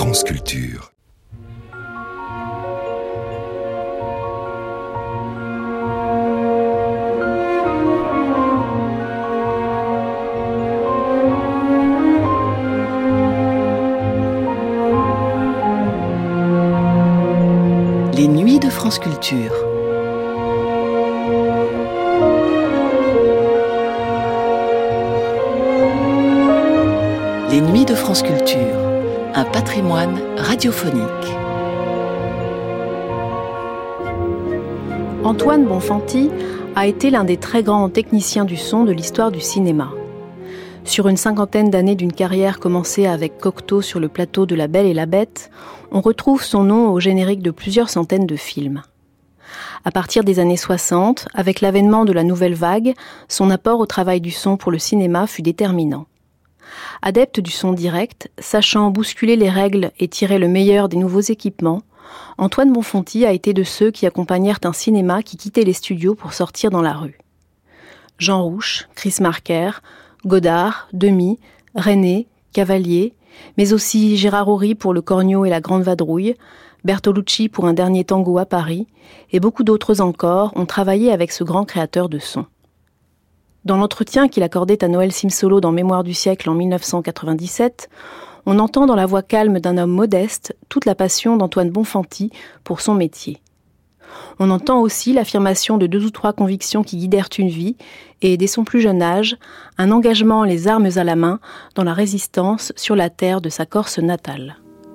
France Culture. Les nuits de France Culture. Les nuits de France Culture, un patrimoine radiophonique. Antoine Bonfanti a été l'un des très grands techniciens du son de l'histoire du cinéma. Sur une cinquantaine d'années d'une carrière commencée avec Cocteau sur le plateau de La Belle et la Bête, on retrouve son nom au générique de plusieurs centaines de films. À partir des années 60, avec l'avènement de la nouvelle vague, son apport au travail du son pour le cinéma fut déterminant. Adepte du son direct, sachant bousculer les règles et tirer le meilleur des nouveaux équipements, Antoine Bonfanti a été de ceux qui accompagnèrent un cinéma qui quittait les studios pour sortir dans la rue. Jean Rouch, Chris Marker, Godard, Demy, René, Cavalier, mais aussi Gérard Houry pour Le Corneau et la Grande Vadrouille, Bertolucci pour Un dernier tango à Paris, et beaucoup d'autres encore ont travaillé avec ce grand créateur de son. Dans l'entretien qu'il accordait à Noël Simsolo dans Mémoire du siècle en 1997, on entend dans la voix calme d'un homme modeste toute la passion d'Antoine Bonfanti pour son métier. On entend aussi l'affirmation de 2 ou 3 convictions qui guidèrent une vie et, dès son plus jeune âge, un engagement les armes à la main dans la résistance sur la terre de sa Corse natale.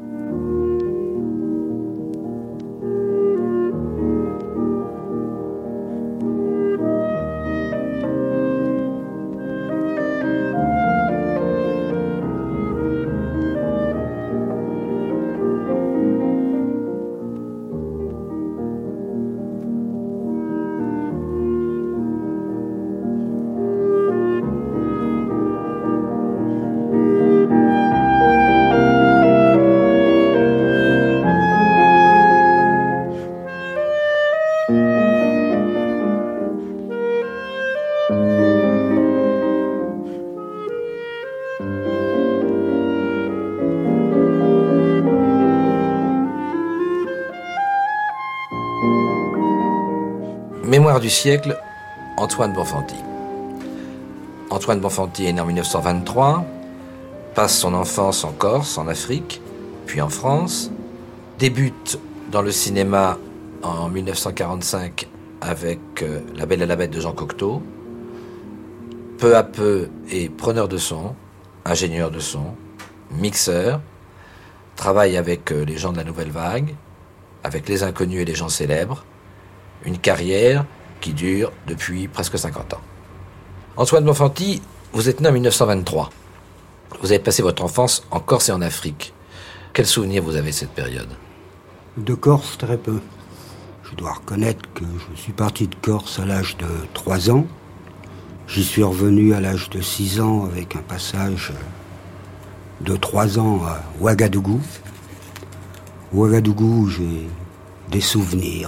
Mémoire du siècle, Antoine Bonfanti. Antoine Bonfanti est né en 1923, passe son enfance en Corse, en Afrique, puis en France, débute dans le cinéma en 1945 avec La Belle et la Bête de Jean Cocteau, peu à peu est preneur de son, ingénieur de son, mixeur, travaille avec les gens de la Nouvelle Vague, avec les inconnus et les gens célèbres, une carrière qui dure depuis presque 50 ans. Antoine Bonfanti, vous êtes né en 1923. Vous avez passé votre enfance en Corse et en Afrique. Quels souvenirs vous avez de cette période ? De Corse, très peu. Je dois reconnaître que je suis parti de Corse à l'âge de 3 ans. J'y suis revenu à l'âge de 6 ans avec un passage de 3 ans à Ouagadougou. Ouagadougou, j'ai des souvenirs.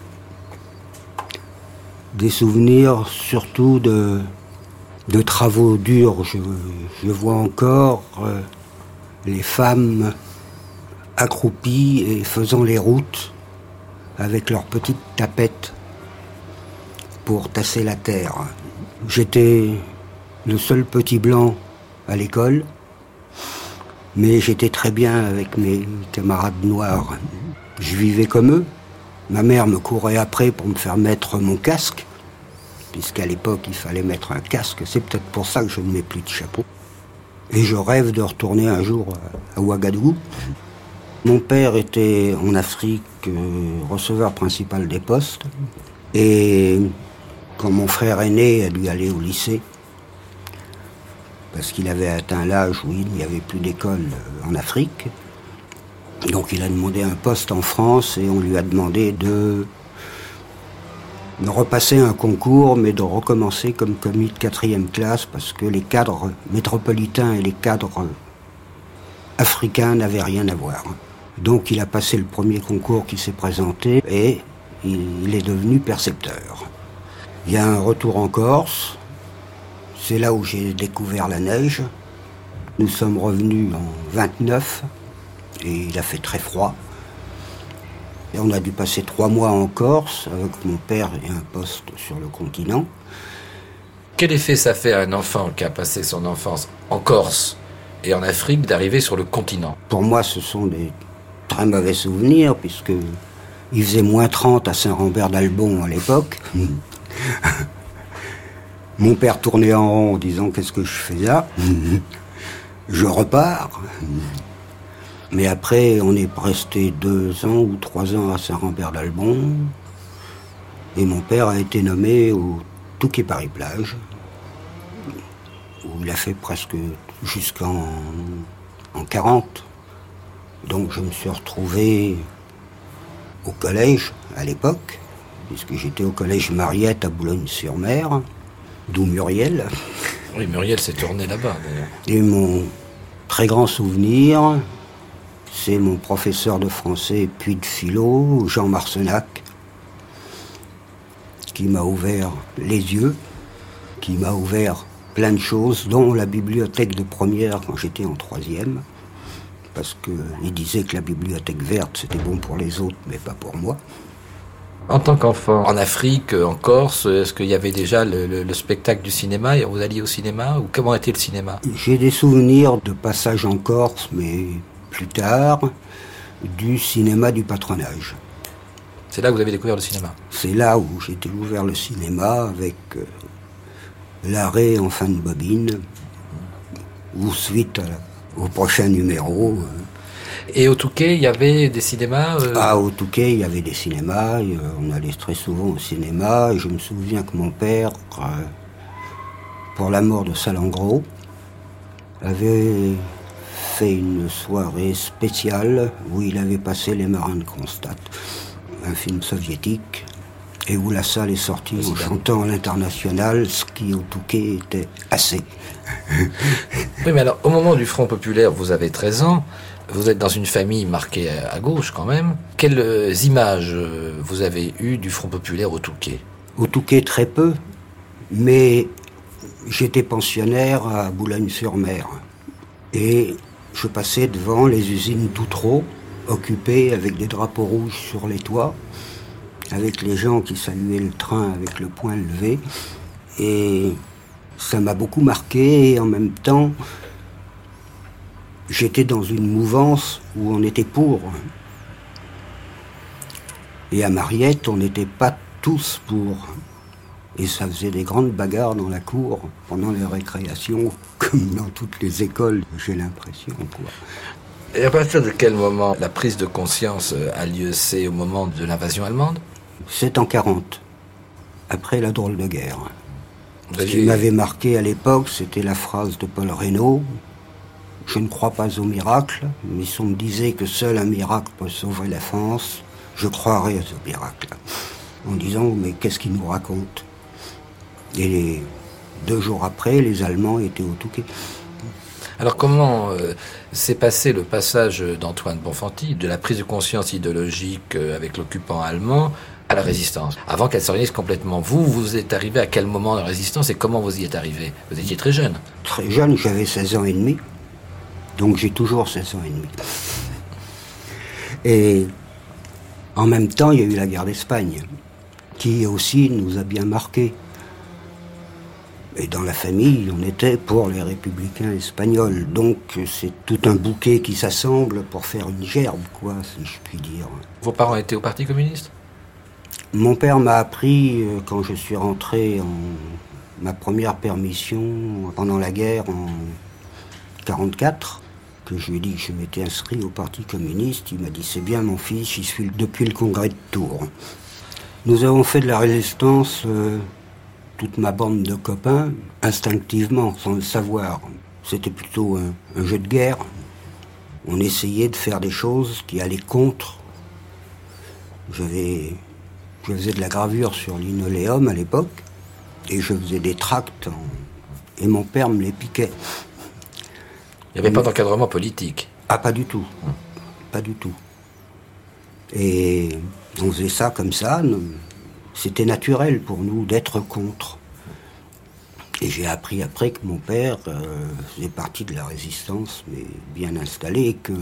Des souvenirs surtout de travaux durs. Je vois encore les femmes accroupies et faisant les routes avec leurs petites tapettes pour tasser la terre. J'étais le seul petit blanc à l'école, mais j'étais très bien avec mes camarades noirs. Je vivais comme eux. Ma mère me courait après pour me faire mettre mon casque, puisqu'à l'époque, il fallait mettre un casque. C'est peut-être pour ça que je ne mets plus de chapeau. Et je rêve de retourner un jour à Ouagadougou. Mon père était en Afrique receveur principal des postes. Et quand mon frère aîné a dû aller au lycée, parce qu'il avait atteint l'âge où il n'y avait plus d'école en Afrique, donc il a demandé un poste en France et on lui a demandé de repasser un concours, mais de recommencer comme commis de 4e classe, parce que les cadres métropolitains et les cadres africains n'avaient rien à voir. Donc il a passé le premier concours qui s'est présenté et il est devenu percepteur. Il y a un retour en Corse, c'est là où j'ai découvert la neige. Nous sommes revenus en 29 Et il a fait très froid. Et on a dû passer 3 mois en Corse avec mon père et un poste sur le continent. Quel effet ça fait à un enfant qui a passé son enfance en Corse et en Afrique d'arriver sur le continent? Pour moi, ce sont des très mauvais souvenirs, puisque il faisait moins 30 à Saint-Rambert-d'Albon à l'époque. Mon père tournait en rond en disant « Qu'est-ce que je fais là ?» Je repars. Mais après, on est resté 2 ans ou 3 ans à Saint-Rambert-d'Albon. Et mon père a été nommé au Touquet Paris-Plage, où il a fait presque jusqu'en 40. Donc je me suis retrouvé au collège à l'époque, puisque j'étais au collège Mariette à Boulogne-sur-Mer, d'où Muriel. Oui, Muriel s'est tournée là-bas, d'ailleurs. Et mon très grand souvenir, c'est mon professeur de français puis de philo, Jean Marcenac, qui m'a ouvert les yeux, qui m'a ouvert plein de choses, dont la bibliothèque de première quand j'étais en 3e, parce qu'il disait que la bibliothèque verte, c'était bon pour les autres, mais pas pour moi. En tant qu'enfant, en Afrique, en Corse, est-ce qu'il y avait déjà le spectacle du cinéma? Vous alliez au cinéma? Ou comment était le cinéma? J'ai des souvenirs de passage en Corse, mais plus tard, du cinéma du patronage. C'est là que vous avez découvert le cinéma? C'est là où j'ai découvert le cinéma avec l'arrêt en fin de bobine, ou suite au prochain numéro. Et au Touquet, il y avait des cinémas Au Touquet, il y avait des cinémas. On allait très souvent au cinéma. Et je me souviens que mon père, pour la mort de Salengro, avait fait une soirée spéciale où il avait passé Les Marins de Kronstadt, un film soviétique, et où la salle est sortie en chantant à l'international, ce qui au Touquet était assez. Oui, mais alors, au moment du Front Populaire, vous avez 13 ans. Vous êtes dans une famille marquée à gauche quand même. Quelles images vous avez eues du Front Populaire au Touquet? Au Touquet, très peu, mais j'étais pensionnaire à Boulogne-sur-Mer. Et je passais devant les usines d'Outreau, occupées avec des drapeaux rouges sur les toits, avec les gens qui saluaient le train avec le poing levé. Et ça m'a beaucoup marqué, et en même temps, j'étais dans une mouvance où on était pour. Et à Mariette, on n'était pas tous pour. Et ça faisait des grandes bagarres dans la cour pendant les récréations, comme dans toutes les écoles, j'ai l'impression, quoi. Et à partir de quel moment la prise de conscience a lieu? C'est au moment de l'invasion allemande? C'est en 40, après la drôle de guerre. Ce qui m'avait marqué à l'époque, c'était la phrase de Paul Reynaud. Je ne crois pas au miracle, mais si on me disait que seul un miracle peut sauver la France, je croirais à ce miracle. En disant, mais qu'est-ce qu'il nous raconte? Et 2 jours après, les Allemands étaient au Touquet. Alors comment s'est passé le passage d'Antoine Bonfanti, de la prise de conscience idéologique avec l'occupant allemand, à la résistance, avant qu'elle s'organise complètement? Vous êtes arrivé à quel moment de la résistance et comment vous y êtes arrivé? Vous étiez très jeune. Très jeune, j'avais 16 ans et demi. Donc j'ai toujours 16 ans et demi. Et en même temps, il y a eu la guerre d'Espagne, qui aussi nous a bien marqués. Et dans la famille, on était pour les républicains espagnols. Donc c'est tout un bouquet qui s'assemble pour faire une gerbe, quoi, si je puis dire. Vos parents étaient au Parti communiste? Mon père m'a appris, quand je suis rentré en ma première permission pendant la guerre en 1944, que je lui ai dit que je m'étais inscrit au Parti communiste. Il m'a dit, c'est bien mon fils, j'y suis depuis le congrès de Tours. Nous avons fait de la résistance, toute ma bande de copains, instinctivement, sans le savoir. C'était plutôt un jeu de guerre. On essayait de faire des choses qui allaient contre. Je faisais de la gravure sur linoléum à l'époque, et je faisais des tracts, et mon père me les piquait. Il n'y avait pas d'encadrement politique? Ah, pas du tout. Pas du tout. Et on faisait ça comme ça. C'était naturel pour nous d'être contre. Et j'ai appris après que mon père faisait partie de la résistance, mais bien installé, et que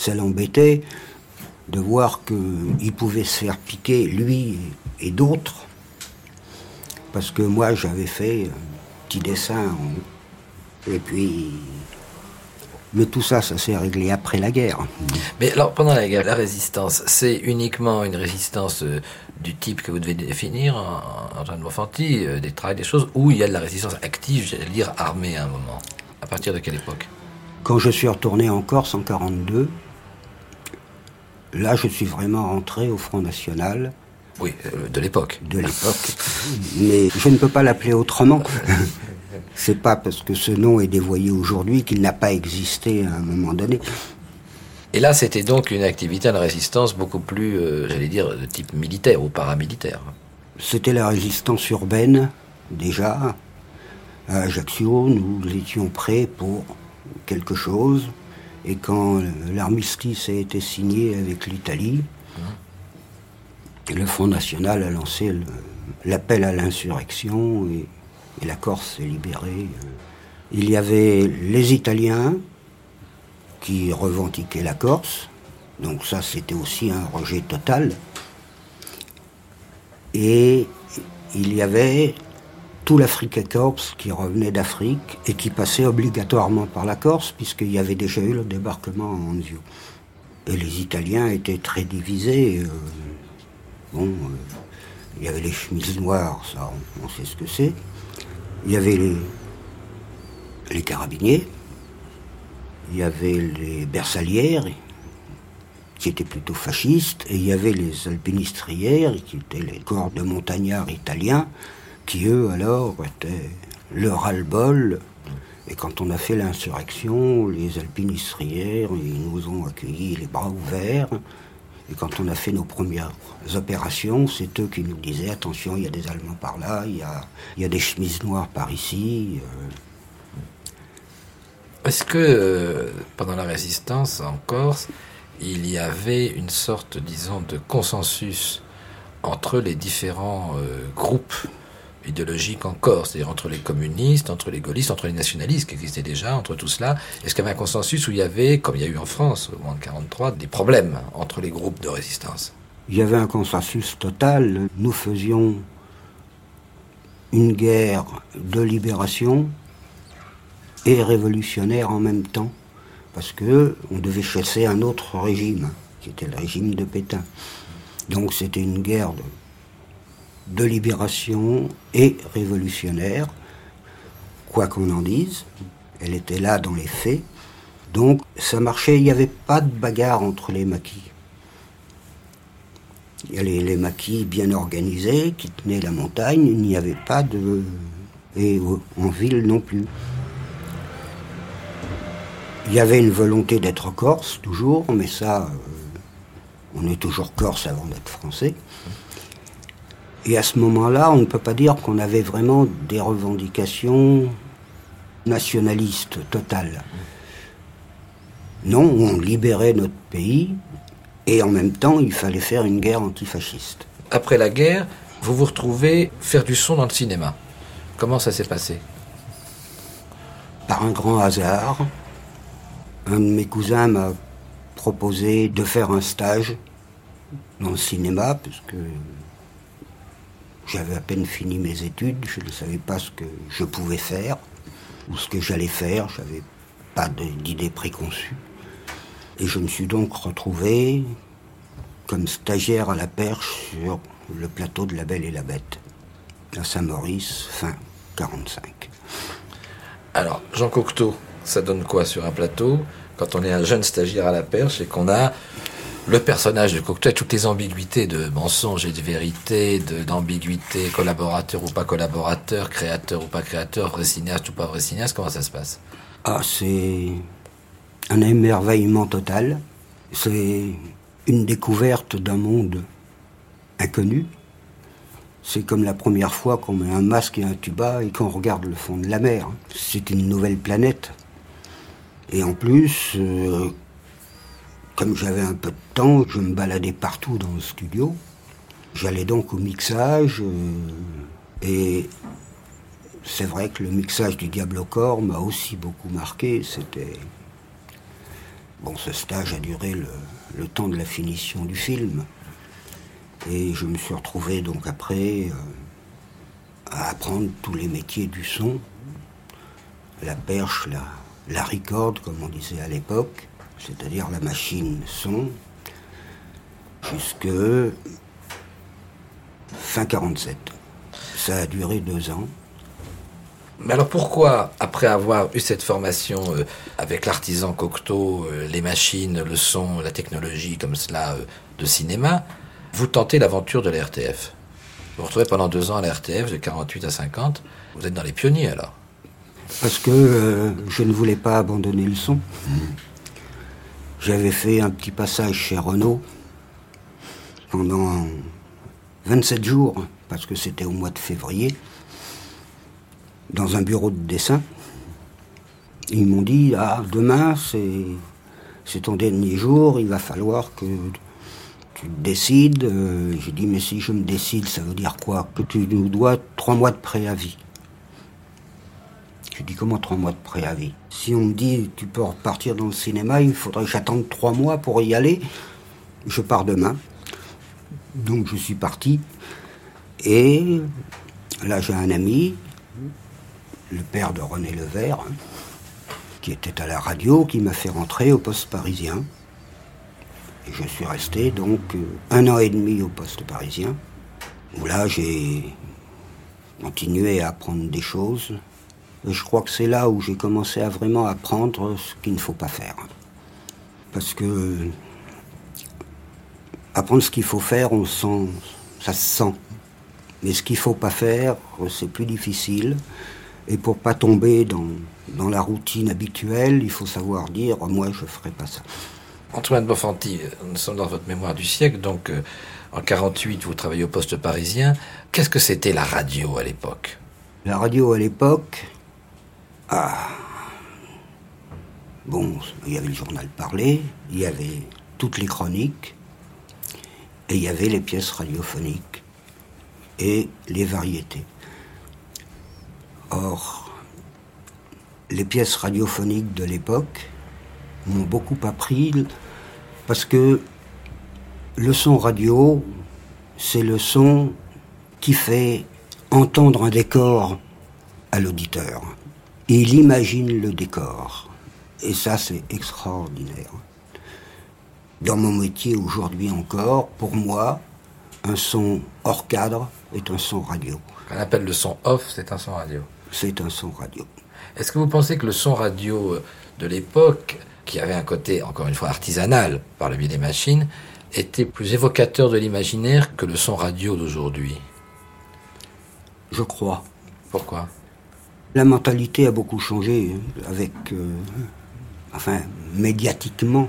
ça l'embêtait de voir qu'il pouvait se faire piquer, lui et d'autres, parce que moi j'avais fait un petit dessin, et puis... Mais tout ça, ça s'est réglé après la guerre. Mais alors, pendant la guerre, la résistance, c'est uniquement une résistance du type que vous devez définir, Antoine Bonfanti, des travails, des choses, où il y a de la résistance active, j'allais dire armée à un moment. À partir de quelle époque? Quand je suis retourné en Corse en 1942, là, je suis vraiment rentré au Front National. Oui, de l'époque. De l'époque. Mais je ne peux pas l'appeler autrement. C'est pas parce que ce nom est dévoyé aujourd'hui qu'il n'a pas existé à un moment donné. Et là, c'était donc une activité de résistance beaucoup plus, j'allais dire, de type militaire ou paramilitaire. C'était la résistance urbaine, déjà. À Ajaccio, nous étions prêts pour quelque chose. Et quand l'armistice a été signé avec l'Italie, le Front National a lancé l'appel à l'insurrection et la Corse s'est libérée. Il y avait les Italiens qui revendiquaient la Corse, donc ça c'était aussi un rejet total. Et il y avait tout l'Africa Corps qui revenait d'Afrique et qui passait obligatoirement par la Corse puisqu'il y avait déjà eu le débarquement à Anzio. Et les Italiens étaient très divisés. Il y avait les chemises noires, ça on sait ce que c'est. Il y avait les carabiniers, il y avait les bersaglières, qui étaient plutôt fascistes, et il y avait les alpinistrières, qui étaient les corps de montagnards italiens, qui eux alors étaient le ras-le-bol. Et quand on a fait l'insurrection, les alpinistrières, ils nous ont accueillis les bras ouverts. Et quand on a fait nos premières opérations, c'est eux qui nous disaient « Attention, il y a des Allemands par là, il y a des chemises noires par ici. » Est-ce que, pendant la résistance en Corse, il y avait une sorte, disons, de consensus entre les différents groupes idéologiques en Corse, c'est-à-dire entre les communistes, entre les gaullistes, entre les nationalistes qui existaient déjà, entre tout cela? Est-ce qu'il y avait un consensus où il y avait, comme il y a eu en France au moment de 1943, des problèmes entre les groupes de résistance? Il y avait un consensus total. Nous faisions une guerre de libération et révolutionnaire en même temps, parce que on devait chasser un autre régime, qui était le régime de Pétain. Donc c'était une guerre de libération et révolutionnaire, quoi qu'on en dise, elle était là dans les faits. Donc ça marchait, il n'y avait pas de bagarre entre les maquis. Il y avait les maquis bien organisés qui tenaient la montagne, il n'y avait pas de... et en ville non plus. Il y avait une volonté d'être corse, toujours, mais ça, on est toujours corse avant d'être français. Et à ce moment-là, on ne peut pas dire qu'on avait vraiment des revendications nationalistes totales. Non, on libérait notre pays, et en même temps, il fallait faire une guerre antifasciste. Après la guerre, vous vous retrouvez faire du son dans le cinéma. Comment ça s'est passé? Par un grand hasard, un de mes cousins m'a proposé de faire un stage dans le cinéma, puisque j'avais à peine fini mes études, je ne savais pas ce que je pouvais faire, ou ce que j'allais faire, je n'avais pas d'idée préconçue. Et je me suis donc retrouvé comme stagiaire à la Perche sur le plateau de La Belle et la Bête, à Saint-Maurice, fin 1945. Alors, Jean Cocteau, ça donne quoi sur un plateau quand on est un jeune stagiaire à la Perche et qu'on a le personnage de Cocteau et toutes les ambiguïtés de mensonge et de vérité, d'ambiguïté, collaborateur ou pas collaborateur, créateur ou pas créateur, vrai cinéaste ou pas vrai cinéaste, comment ça se passe? Ah, c'est un émerveillement total. C'est une découverte d'un monde inconnu. C'est comme la première fois qu'on met un masque et un tuba et qu'on regarde le fond de la mer. C'est une nouvelle planète. Et en plus, comme j'avais un peu de temps, je me baladais partout dans le studio. J'allais donc au mixage. Et c'est vrai que le mixage du Diable au corps m'a aussi beaucoup marqué. C'était Bon, ce stage a duré le temps de la finition du film. Et je me suis retrouvé donc après à apprendre tous les métiers du son. La perche, la record, comme on disait à l'époque, c'est-à-dire la machine son, jusque fin 47. Ça a duré 2 ans. Mais alors pourquoi, après avoir eu cette formation avec l'artisan Cocteau, les machines, le son, la technologie comme cela de cinéma, vous tentez l'aventure de la RTF? Vous vous retrouvez pendant 2 ans à la RTF, de 48 à 50. Vous êtes dans les pionniers alors? Parce que je ne voulais pas abandonner le son. J'avais fait un petit passage chez Renault pendant 27 jours, parce que c'était au mois de février, dans un bureau de dessin. Ils m'ont dit, demain, c'est ton dernier jour, il va falloir que tu te décides. J'ai dit, mais si je me décide, ça veut dire quoi? Que tu nous dois 3 mois de préavis. J'ai dit, comment 3 mois de préavis? Si on me dit, tu peux repartir dans le cinéma, il faudrait que j'attende 3 mois pour y aller. Je pars demain. Donc je suis parti. Et là, j'ai un ami, le père de René Levert, qui était à la radio, qui m'a fait rentrer au Poste Parisien. Et je suis resté donc 1 an et demi au Poste Parisien, où là, j'ai continué à apprendre des choses. Et je crois que c'est là où j'ai commencé à vraiment apprendre ce qu'il ne faut pas faire. Parce que apprendre ce qu'il faut faire, on sent, ça se sent. Mais ce qu'il ne faut pas faire, c'est plus difficile. Et pour pas tomber dans la routine habituelle, il faut savoir dire, moi je ne ferai pas ça. Antoine Bonfanti, nous sommes dans votre mémoire du siècle, donc en 48, vous travaillez au Poste Parisien. Qu'est-ce que c'était la radio à l'époque? La radio à l'époque, bon, il y avait le journal parlé, il y avait toutes les chroniques, et il y avait les pièces radiophoniques et les variétés. Or, les pièces radiophoniques de l'époque m'ont beaucoup appris, parce que le son radio, c'est le son qui fait entendre un décor à l'auditeur. Il imagine le décor. Et ça, c'est extraordinaire. Dans mon métier aujourd'hui encore, pour moi, un son hors cadre est un son radio. On appelle le son off, c'est un son radio. C'est un son radio. Est-ce que vous pensez que le son radio de l'époque, qui avait un côté, encore une fois, artisanal, par le biais des machines, était plus évocateur de l'imaginaire que le son radio d'aujourd'hui? Je crois. Pourquoi? La mentalité a beaucoup changé, avec... médiatiquement.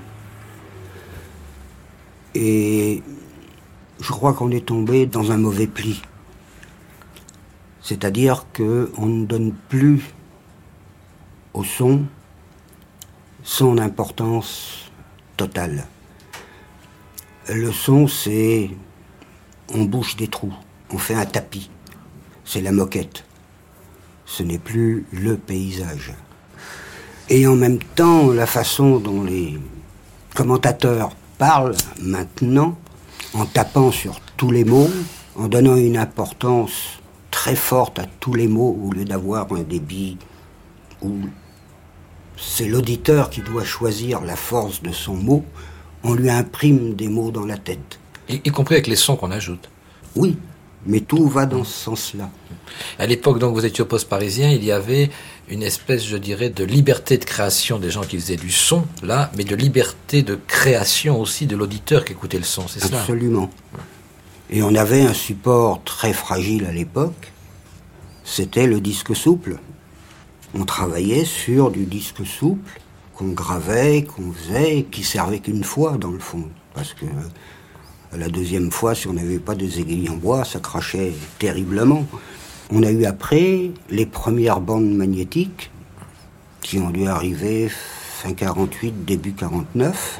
Et je crois qu'on est tombé dans un mauvais pli. C'est-à-dire qu'on ne donne plus au son son importance totale. Le son, c'est... on bouche des trous, on fait un tapis. C'est la moquette. Ce n'est plus le paysage. Et en même temps, la façon dont les commentateurs parlent maintenant, en tapant sur tous les mots, en donnant une importance très forte à tous les mots, au lieu d'avoir un débit où c'est l'auditeur qui doit choisir la force de son mot, on lui imprime des mots dans la tête. Y compris avec les sons qu'on ajoute. Oui, mais tout va dans ce sens-là. À l'époque, donc, vous étiez au Poste Parisien, il y avait une espèce, je dirais, de liberté de création des gens qui faisaient du son, là, mais de liberté de création aussi de l'auditeur qui écoutait le son, c'est cela? Absolument. Et on avait un support très fragile à l'époque, c'était le disque souple. On travaillait sur du disque souple, qu'on gravait, qu'on faisait, qui servait qu'une fois, dans le fond. Parce que la deuxième fois, si on n'avait pas des aiguilles en bois, ça crachait terriblement. On a eu après les premières bandes magnétiques, qui ont dû arriver fin 48, début 49,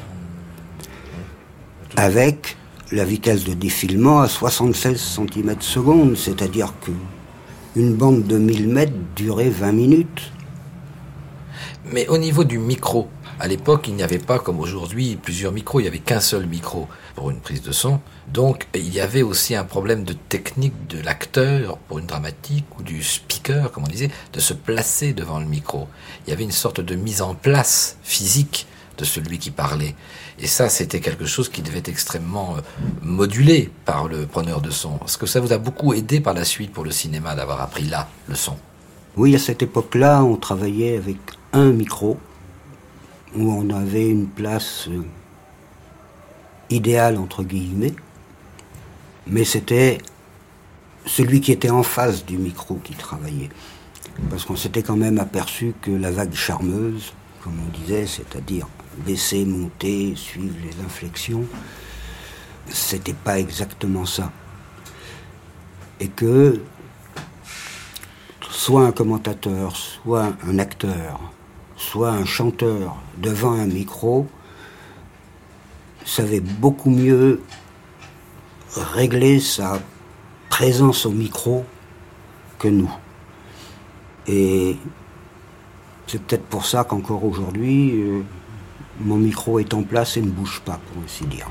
avec la vitesse de défilement à 76 cm/s, c'est-à-dire que une bande de 1000 mètres durait 20 minutes. Mais au niveau du micro, À l'époque, il n'y avait pas, comme aujourd'hui, plusieurs micros. Il n'y avait qu'un seul micro pour une prise de son. Donc, il y avait aussi un problème de technique de l'acteur pour une dramatique ou du speaker, comme on disait, de se placer devant le micro. Il y avait une sorte de mise en place physique de celui qui parlait. Et ça, c'était quelque chose qui devait être extrêmement modulé par le preneur de son. Est-ce que ça vous a beaucoup aidé par la suite pour le cinéma d'avoir appris là le son? Oui, à cette époque-là, on travaillait avec un micro, où on avait une place idéale, entre guillemets, mais c'était celui qui était en face du micro qui travaillait. Parce qu'on s'était quand même aperçu que la vague charmeuse, comme on disait, c'est-à-dire baisser, monter, suivre les inflexions, c'était pas exactement ça. Et que soit un commentateur, soit un acteur, soit un chanteur devant un micro savait beaucoup mieux régler sa présence au micro que nous. Et c'est peut-être pour ça qu'encore aujourd'hui, mon micro est en place et ne bouge pas, pour ainsi dire.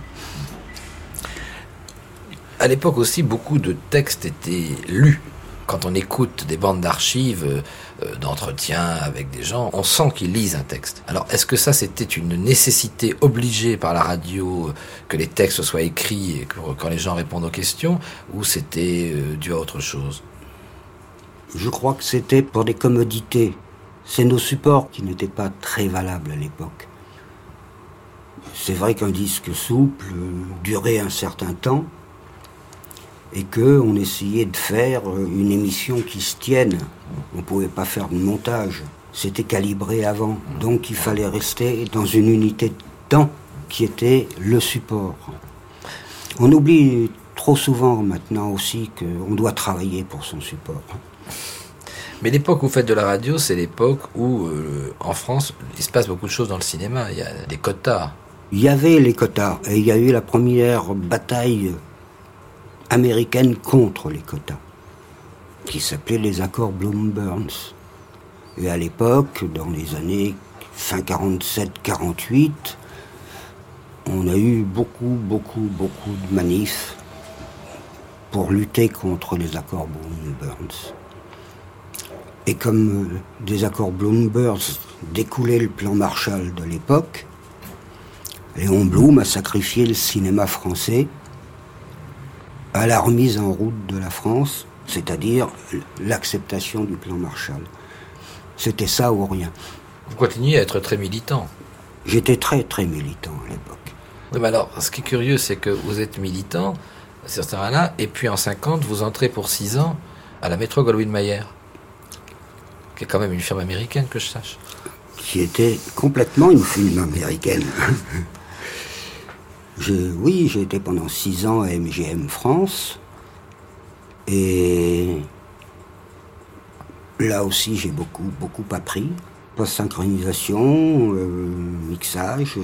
À l'époque aussi, beaucoup de textes étaient lus. Quand on écoute des bandes d'archives, d'entretien avec des gens, on sent qu'ils lisent un texte. Alors, est-ce que ça, c'était une nécessité obligée par la radio, que les textes soient écrits et quand les gens répondent aux questions, ou c'était dû à autre chose? Je crois que c'était pour des commodités. C'est nos supports qui n'étaient pas très valables à l'époque. C'est vrai qu'un disque souple durait un certain temps, et qu'on essayait de faire une émission qui se tienne. On ne pouvait pas faire de montage. C'était calibré avant. Donc il fallait rester dans une unité de temps qui était le support. On oublie trop souvent maintenant aussi qu'on doit travailler pour son support. Mais l'époque où vous faites de la radio, c'est l'époque où, en France, il se passe beaucoup de choses dans le cinéma. Il y a des quotas. Il y avait les quotas. Et il y a eu la première bataille américaine contre les quotas, qui s'appelait les accords Bloom-Burns. Et à l'époque, dans les années fin 47-48, on a eu beaucoup de manifs pour lutter contre les accords Bloom-Burns. Et comme des accords Bloom-Burns découlait le plan Marshall de l'époque, Léon Blum a sacrifié le cinéma français à la remise en route de la France, c'est-à-dire l'acceptation du plan Marshall. C'était ça ou rien. Vous continuez à être très militant. J'étais très militant à l'époque. Oui, mais alors, ce qui est curieux, c'est que vous êtes militant sur ce terrain-là, et puis en 50, vous entrez pour 6 ans à la Metro-Goldwyn-Mayer, qui est quand même une firme américaine, que je sache. Qui était complètement une firme américaine. J'ai été pendant 6 ans à MGM France, et là aussi j'ai beaucoup appris. Post-synchronisation, mixage,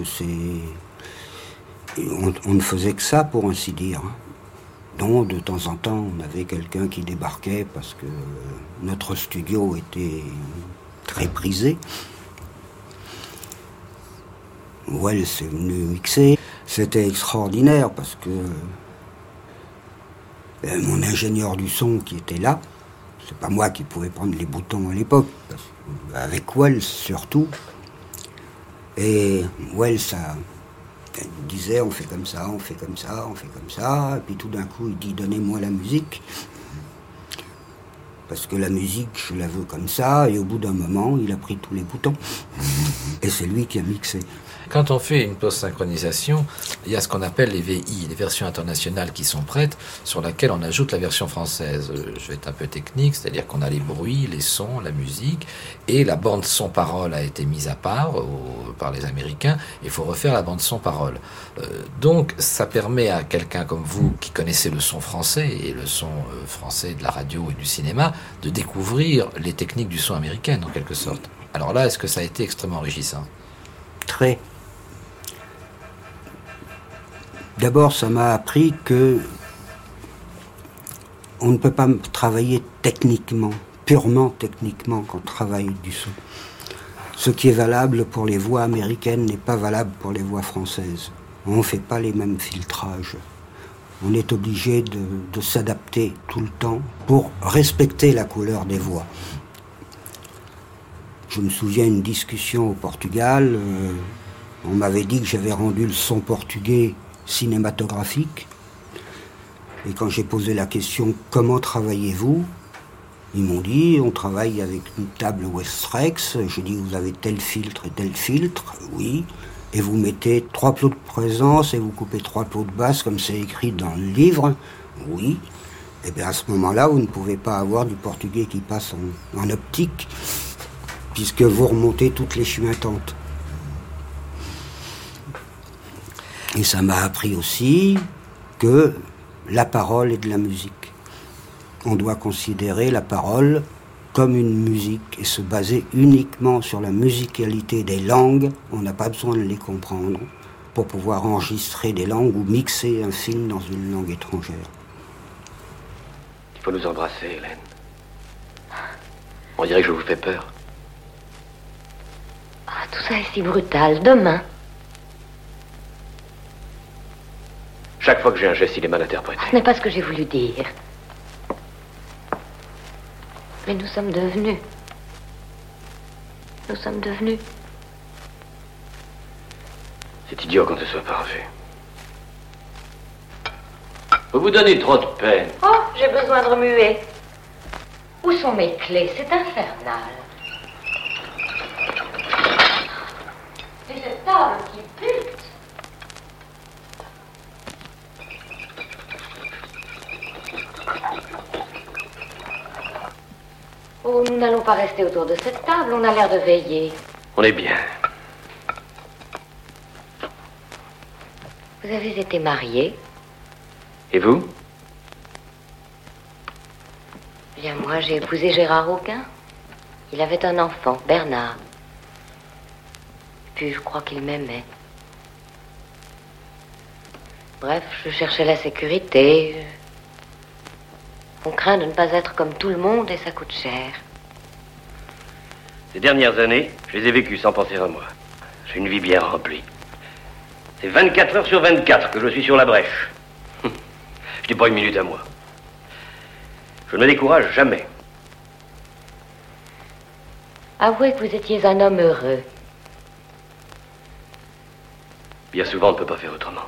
on ne faisait que ça, pour ainsi dire. Donc de temps en temps on avait quelqu'un qui débarquait parce que notre studio était très prisé. Wells est venu mixer. C'était extraordinaire parce que mon ingénieur du son qui était là, c'est pas moi qui pouvais prendre les boutons à l'époque, avec Wells surtout. Et Wells disait on fait comme ça, on fait comme ça, on fait comme ça, et puis tout d'un coup il dit donnez-moi la musique. Parce que la musique, je la veux comme ça, et au bout d'un moment, il a pris tous les boutons. Et c'est lui qui a mixé. Quand on fait une post-synchronisation, il y a ce qu'on appelle les VI, les versions internationales qui sont prêtes, sur laquelle on ajoute la version française. Je vais être un peu technique, c'est-à-dire qu'on a les bruits, les sons, la musique, et la bande son-parole a été mise à part par les Américains, il faut refaire la bande son-parole. Donc ça permet à quelqu'un comme vous, qui connaissez le son français, et le son français de la radio et du cinéma, de découvrir les techniques du son américain, en quelque sorte. Alors là, est-ce que ça a été extrêmement enrichissant? Très. D'abord, ça m'a appris que on ne peut pas travailler techniquement, purement techniquement, quand on travaille du son. Ce qui est valable pour les voix américaines n'est pas valable pour les voix françaises. On ne fait pas les mêmes filtrages. On est obligé de s'adapter tout le temps pour respecter la couleur des voix. Je me souviens d'une discussion au Portugal. On m'avait dit que j'avais rendu le son portugais cinématographique. Et quand j'ai posé la question « Comment travaillez-vous ?», ils m'ont dit « On travaille avec une table Westrex ». J'ai dit « Vous avez tel filtre et tel filtre ?» « Oui. » Et vous mettez 3 plots de présence et vous coupez 3 plots de basse comme c'est écrit dans le livre. Oui. Et bien à ce moment-là, vous ne pouvez pas avoir du portugais qui passe en optique, puisque vous remontez toutes les chuintantes. Et ça m'a appris aussi que la parole est de la musique. On doit considérer la parole comme une musique et se baser uniquement sur la musicalité des langues. On n'a pas besoin de les comprendre pour pouvoir enregistrer des langues ou mixer un film dans une langue étrangère. Il faut nous embrasser, Hélène. On dirait que je vous fais peur. Ah, tout ça est si brutal. Demain. Chaque fois que j'ai un geste, il est mal interprété. Ce n'est pas ce que j'ai voulu dire. Mais nous sommes devenus. Nous sommes devenus. C'est idiot qu'on ne se soit pas revu. Vous vous donnez trop de peine. Oh, j'ai besoin de remuer. Où sont mes clés? C'est infernal. Et cette table qui pute. Oh, nous n'allons pas rester autour de cette table, on a l'air de veiller. On est bien. Vous avez été marié? Et vous? Bien, moi, j'ai épousé Gérard Auquin. Il avait un enfant, Bernard. Puis, je crois qu'il m'aimait. Bref, je cherchais la sécurité. On craint de ne pas être comme tout le monde et ça coûte cher. Ces dernières années, je les ai vécues sans penser à moi. J'ai une vie bien remplie. C'est 24 heures sur 24 que je suis sur la brèche. Je dis pas une minute à moi. Je ne me décourage jamais. Avouez que vous étiez un homme heureux. Bien souvent, on ne peut pas faire autrement.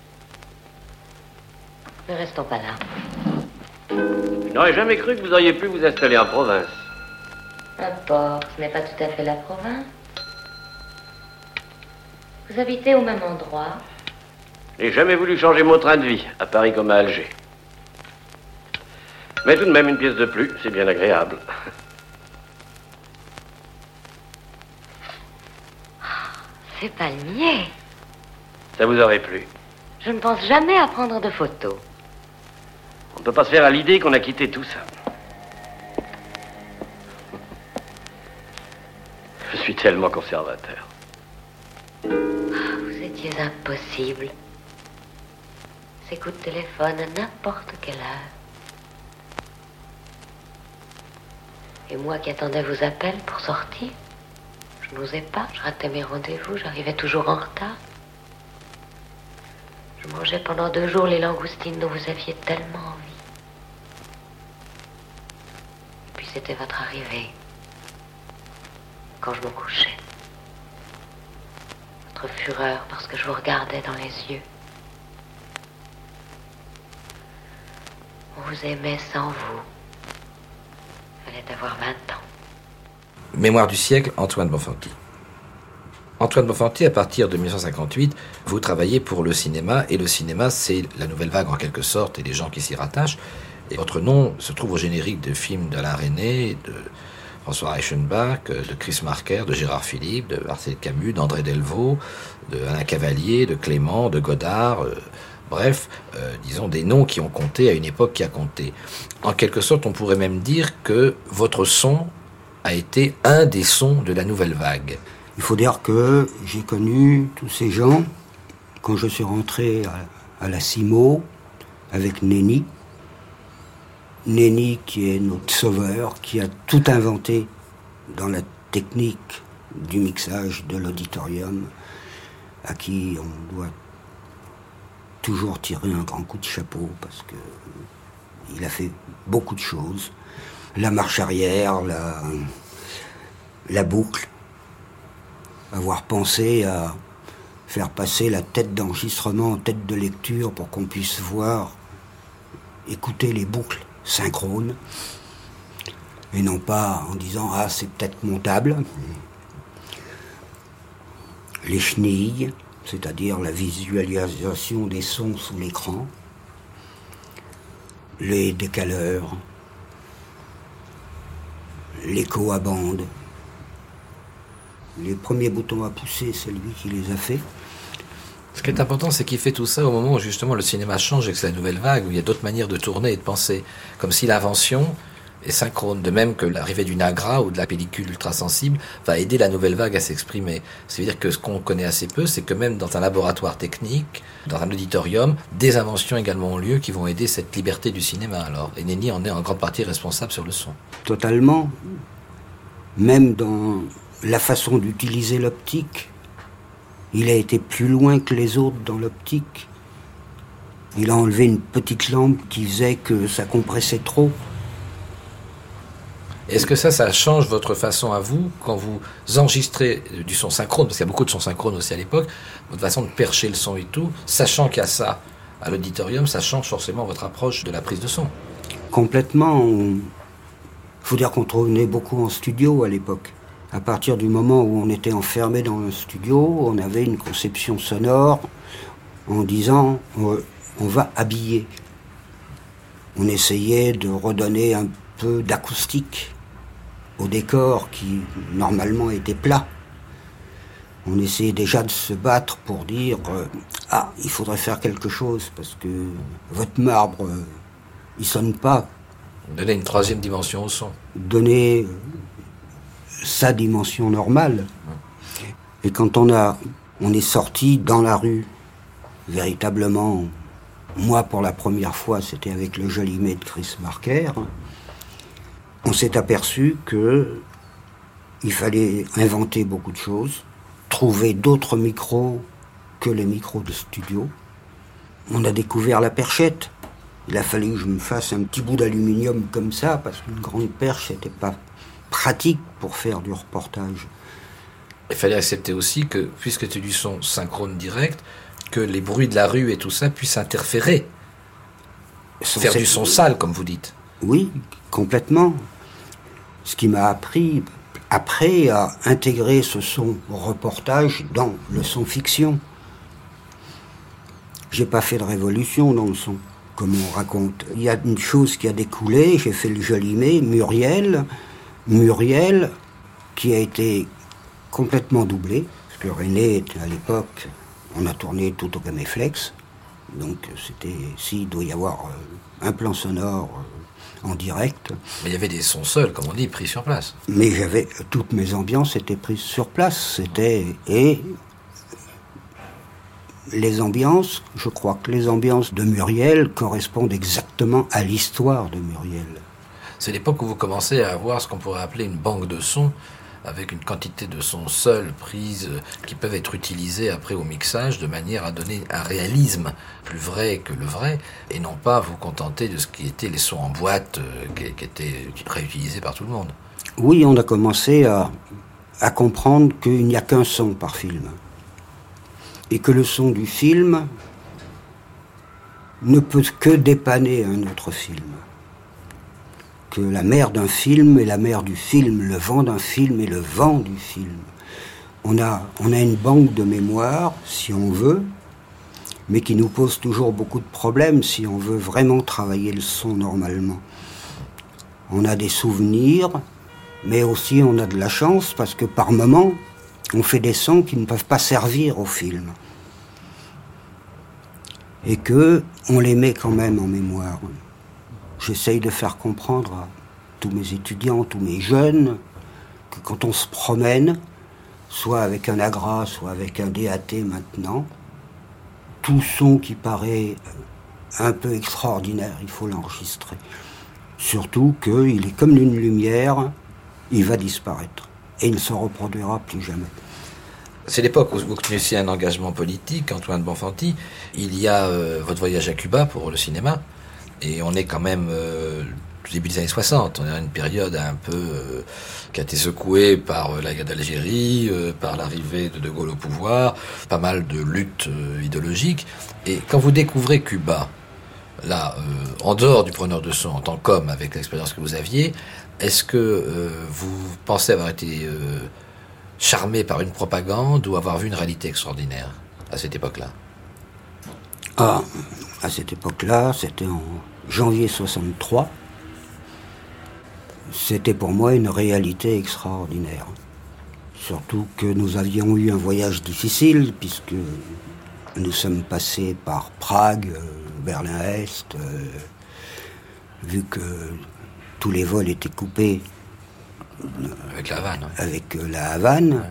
Ne restons pas là. Je n'aurais jamais cru que vous auriez pu vous installer en province. N'importe, ce n'est pas tout à fait la province. Vous habitez au même endroit. J'ai jamais voulu changer mon train de vie, à Paris comme à Alger. Mais tout de même, une pièce de plus, c'est bien agréable. Ces palmiers. Ça vous aurait plu? Je ne pense jamais à prendre de photos. On ne peut pas se faire à l'idée qu'on a quitté tout ça. Je suis tellement conservateur. Vous étiez impossible. Ces coups de téléphone à n'importe quelle heure. Et moi qui attendais vos appels pour sortir, je n'osais pas, je ratais mes rendez-vous, j'arrivais toujours en retard. Je mangeais pendant 2 jours les langoustines dont vous aviez tellement envie. Et puis c'était votre arrivée, quand je me couchais. Votre fureur parce que je vous regardais dans les yeux. On vous aimait sans vous. Fallait avoir 20 ans. Mémoire du siècle, Antoine Bonfanti. Antoine Bonfanti, à partir de 1958, vous travaillez pour le cinéma, et le cinéma, c'est la nouvelle vague en quelque sorte, et les gens qui s'y rattachent. Et votre nom se trouve au générique de films d'Alain Resnais, de François Reichenbach, de Chris Marker, de Gérard Philippe, de Marcel Camus, d'André Delvaux, de Alain Cavalier, de Clément, de Godard, bref, disons des noms qui ont compté à une époque qui a compté. En quelque sorte, on pourrait même dire que votre son a été un des sons de la nouvelle vague. Il faut dire que j'ai connu tous ces gens quand je suis rentré à la CIMO avec Nenny. Nenny qui est notre sauveur, qui a tout inventé dans la technique du mixage de l'auditorium, à qui on doit toujours tirer un grand coup de chapeau, parce que il a fait beaucoup de choses. La marche arrière, la boucle, avoir pensé à faire passer la tête d'enregistrement en tête de lecture pour qu'on puisse voir, écouter les boucles synchrones, et non pas en disant « Ah, c'est peut-être montable ». Les chenilles, c'est-à-dire la visualisation des sons sous l'écran, les décaleurs, l'écho à bande. Les premiers boutons à pousser, c'est lui qui les a faits. Ce qui est important, c'est qu'il fait tout ça au moment où justement le cinéma change et que c'est la nouvelle vague, où il y a d'autres manières de tourner et de penser. Comme si l'invention est synchrone, de même que l'arrivée du Nagra ou de la pellicule ultrasensible va aider la nouvelle vague à s'exprimer. C'est-à-dire que ce qu'on connaît assez peu, c'est que même dans un laboratoire technique, dans un auditorium, des inventions également ont lieu qui vont aider cette liberté du cinéma. Alors, et Nenni en est en grande partie responsable sur le son. Totalement. Même dans la façon d'utiliser l'optique, il a été plus loin que les autres dans l'optique. Il a enlevé une petite lampe qui faisait que ça compressait trop. Est-ce que ça change votre façon à vous, quand vous enregistrez du son synchrone, parce qu'il y a beaucoup de son synchrone aussi à l'époque, votre façon de percher le son et tout, sachant qu'il y a ça à l'auditorium, ça change forcément votre approche de la prise de son? Complètement. Il faut dire qu'on tournait beaucoup en studio à l'époque. À partir du moment où on était enfermé dans le studio, on avait une conception sonore en disant on va habiller. On essayait de redonner un peu d'acoustique au décor qui normalement était plat. On essayait déjà de se battre pour dire il faudrait faire quelque chose parce que votre marbre il sonne pas. Donner une troisième dimension au son. Donner sa dimension normale. Et quand on est sorti dans la rue, véritablement, moi pour la première fois, c'était avec le Jolimet de Chris Marker, on s'est aperçu que il fallait inventer beaucoup de choses, trouver d'autres micros que les micros de studio. On a découvert la perchette. Il a fallu que je me fasse un petit bout d'aluminium comme ça, parce qu'une grande perche n'était pas pratique pour faire du reportage. Il fallait accepter aussi que, puisque c'était du son synchrone direct, que les bruits de la rue et tout ça puissent interférer. Faire du son sale, comme vous dites. Oui, complètement. Ce qui m'a appris après à intégrer ce son reportage dans le son fiction. J'ai pas fait de révolution dans le son, comme on raconte. Il y a une chose qui a découlé, j'ai fait le Jolimet, Muriel, qui a été complètement doublé, parce que René, à l'époque, on a tourné tout au Caméflex, donc il doit y avoir un plan sonore en direct. Mais il y avait des sons seuls, comme on dit, pris sur place. Mais toutes mes ambiances étaient prises sur place, et les ambiances, je crois que les ambiances de Muriel correspondent exactement à l'histoire de Muriel. C'est l'époque où vous commencez à avoir ce qu'on pourrait appeler une banque de sons, avec une quantité de sons seuls prises qui peuvent être utilisés après au mixage de manière à donner un réalisme plus vrai que le vrai, et non pas vous contenter de ce qui étaient les sons en boîte qui étaient réutilisés par tout le monde. Oui, on a commencé à comprendre qu'il n'y a qu'un son par film. Et que le son du film ne peut que dépanner un autre film. Que la mère d'un film est la mère du film, le vent d'un film est le vent du film. On a une banque de mémoire, si on veut, mais qui nous pose toujours beaucoup de problèmes si on veut vraiment travailler le son normalement. On a des souvenirs, mais aussi on a de la chance parce que par moments, on fait des sons qui ne peuvent pas servir au film. Et que on les met quand même en mémoire. J'essaye de faire comprendre à tous mes étudiants, tous mes jeunes, que quand on se promène, soit avec un Agra, soit avec un DAT maintenant, tout son qui paraît un peu extraordinaire, il faut l'enregistrer. Surtout qu'il est comme une lumière, il va disparaître. et il ne se reproduira plus jamais. C'est l'époque où vous connaissiez un engagement politique, Antoine Bonfanti. Il y a votre voyage à Cuba pour le cinéma, et on est quand même au début des années 60. On est dans une période un peu qui a été secouée par la guerre d'Algérie, par l'arrivée de Gaulle au pouvoir, pas mal de luttes idéologiques. Et quand vous découvrez Cuba, là, en dehors du preneur de son, en tant qu'homme, avec l'expérience que vous aviez, est-ce que vous pensez avoir été charmé par une propagande ou avoir vu une réalité extraordinaire à cette époque-là? Ah, à cette époque-là, c'était en janvier 63. C'était pour moi une réalité extraordinaire. Surtout que nous avions eu un voyage difficile, puisque nous sommes passés par Prague, Berlin-Est, vu que tous les vols étaient coupés. Avec la Havane. Hein. Avec la Havane. Ouais.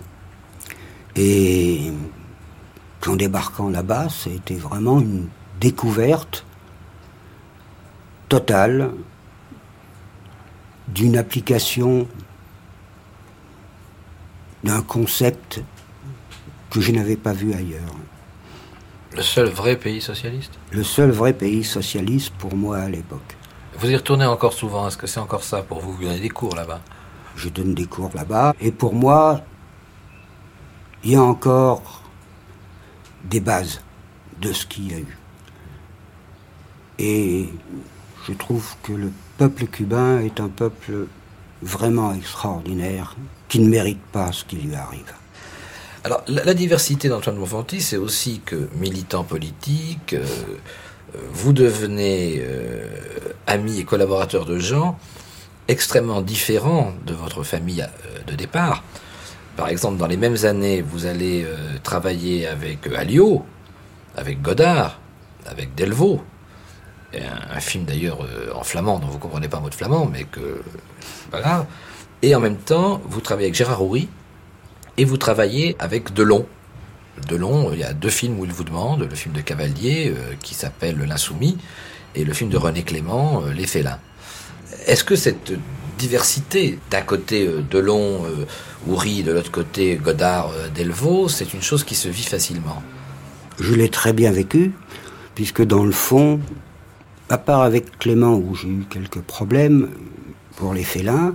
Et qu'en débarquant là-bas, ça a été vraiment une découverte totale d'une application d'un concept que je n'avais pas vu ailleurs. Le seul vrai pays socialiste? Le seul vrai pays socialiste pour moi à l'époque. Vous y retournez encore souvent, est-ce que c'est encore ça pour vous? Vous donnez des cours là-bas? Je donne des cours là-bas, et pour moi, il y a encore des bases de ce qu'il y a eu. Et je trouve que le peuple cubain est un peuple vraiment extraordinaire, qui ne mérite pas ce qui lui arrive. Alors, la diversité d'Antoine Bonfanti, c'est aussi que, militant politique, vous devenez ami et collaborateur de gens extrêmement différents de votre famille de départ. Par exemple, dans les mêmes années, vous allez travailler avec Alliot, avec Godard, avec Delvaux, un film d'ailleurs en flamand, dont vous ne comprenez pas un mot de flamand, mais que c'est pas grave. Et en même temps, vous travaillez avec Gérard Houry, et vous travaillez avec Delon. Delon, il y a 2 films où il vous demande, le film de Cavalier, qui s'appelle L'Insoumis, et le film de René Clément, Les Félins. Est-ce que cette diversité, d'un côté Delon, Houry, de l'autre côté Godard, Delvaux, c'est une chose qui se vit facilement? Je l'ai très bien vécu, puisque dans le fond, à part avec Clément où j'ai eu quelques problèmes pour Les Félins,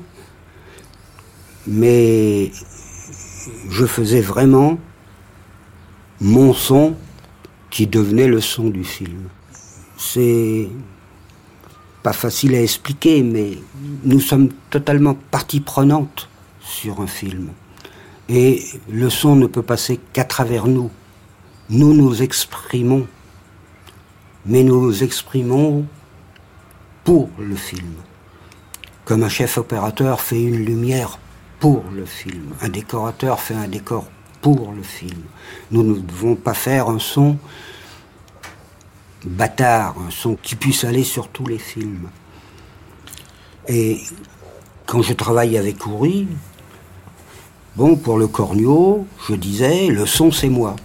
mais je faisais vraiment mon son qui devenait le son du film. C'est pas facile à expliquer, mais nous sommes totalement partie prenante sur un film. Et le son ne peut passer qu'à travers nous. Nous nous exprimons, mais nous exprimons pour le film. Comme un chef opérateur fait une lumière pour le film. Un décorateur fait un décor pour le film. Nous ne devons pas faire un son bâtard, un son qui puisse aller sur tous les films. Et quand je travaille avec Houry, bon, pour le Cornio, je disais, le son c'est moi.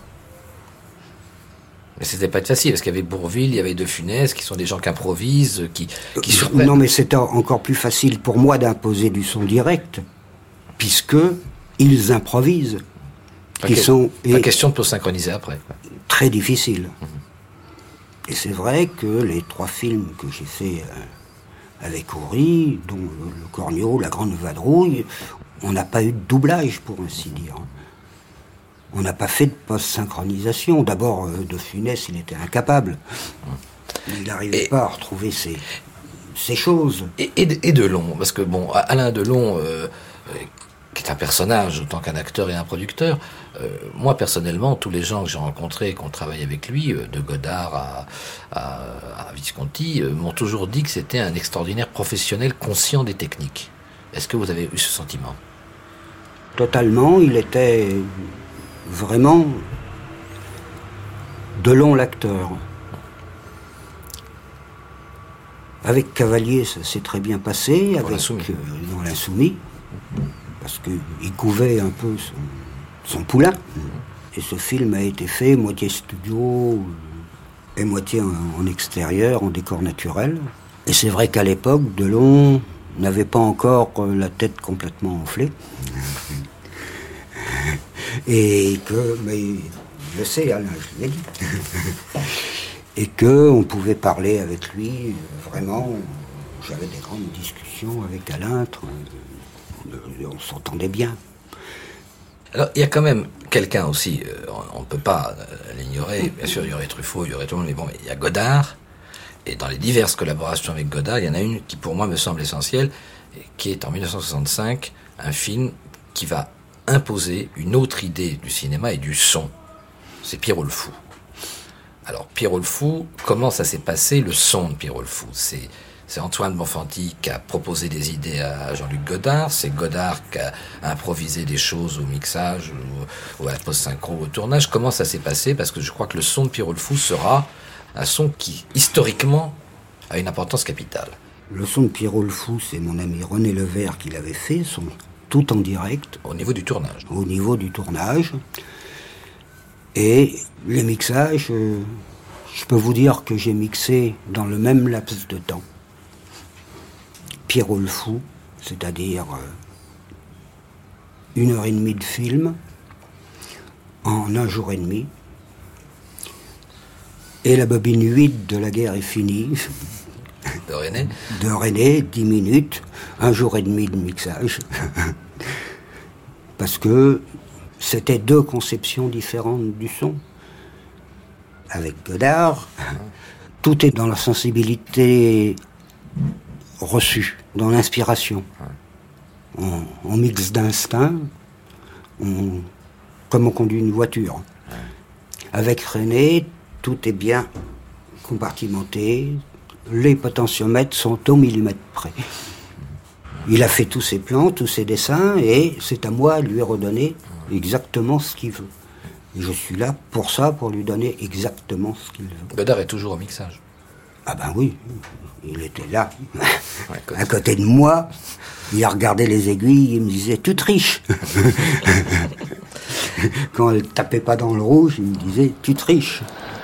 Mais c'était pas facile, parce qu'il y avait Bourvil, il y avait De Funès, qui sont des gens qui improvisent, qui surprennent. Non, mais c'était encore plus facile pour moi d'imposer du son direct, puisque ils improvisent. Pas question de tout synchroniser après. Très difficile. Et c'est vrai que les 3 films que j'ai fait avec Houry, dont le Cornio, La Grande Vadrouille, on n'a pas eu de doublage, pour ainsi dire. On n'a pas fait de post-synchronisation. D'abord, De Funès, il était incapable. Il n'arrivait pas à retrouver ces choses. Et Delon, parce que bon, Alain Delon, qui est un personnage autant qu'un acteur et un producteur, moi personnellement, tous les gens que j'ai rencontrés et qui ont travaillé avec lui, de Godard à Visconti, m'ont toujours dit que c'était un extraordinaire professionnel conscient des techniques. Est-ce que vous avez eu ce sentiment? Totalement, il était vraiment Delon l'acteur. Avec Cavalier, ça s'est très bien passé, avec dans l'Insoumis, parce qu'il couvait un peu son poulain. Et ce film a été fait moitié studio et moitié en extérieur, en décor naturel. Et c'est vrai qu'à l'époque, Delon n'avait pas encore la tête complètement enflée. Et que, mais je sais, Alain, je l'ai dit. Et qu'on pouvait parler avec lui, vraiment, j'avais des grandes discussions avec Alain, on s'entendait bien. Alors, il y a quand même quelqu'un aussi, on ne peut pas l'ignorer, bien sûr, il y aurait Truffaut, il y aurait tout le monde, mais bon, il y a Godard, et dans les diverses collaborations avec Godard, il y en a une qui, pour moi, me semble essentielle, qui est en 1965, un film qui va imposer une autre idée du cinéma et du son. C'est Pierrot le Fou. Alors, Pierrot le Fou, comment ça s'est passé, le son de Pierrot le Fou? C'est Antoine Bonfanti qui a proposé des idées à Jean-Luc Godard, c'est Godard qui a improvisé des choses au mixage ou à la post-synchro, au tournage. Comment ça s'est passé? Parce que je crois que le son de Pierrot le Fou sera un son qui, historiquement, a une importance capitale. Le son de Pierrot le Fou, c'est mon ami René Levert qui l'avait fait, son tout en direct. Au niveau du tournage. Au niveau du tournage. Et les mixages, je peux vous dire que j'ai mixé dans le même laps de temps Pierrot le Fou, c'est-à-dire 1h30 de film en 1 jour et demi. Et la bobine 8 de La guerre est finie. De René. De René, 10 minutes, 1 jour et demi de mixage. Parce que c'était 2 conceptions différentes du son. Avec Godard, tout est dans la sensibilité reçue, dans l'inspiration. On mixe d'instinct, comme on conduit une voiture. Avec René, tout est bien compartimenté, les potentiomètres sont au millimètre près. Il a fait tous ses plans, tous ses dessins, et c'est à moi de lui redonner exactement ce qu'il veut. Et je suis là pour ça, pour lui donner exactement ce qu'il veut. Godard est toujours au mixage. Ah ben oui, il était là, à côté de moi, il regardait les aiguilles, il me disait « tu triches ». Quand elle tapait pas dans le rouge, il me disait « tu triches ».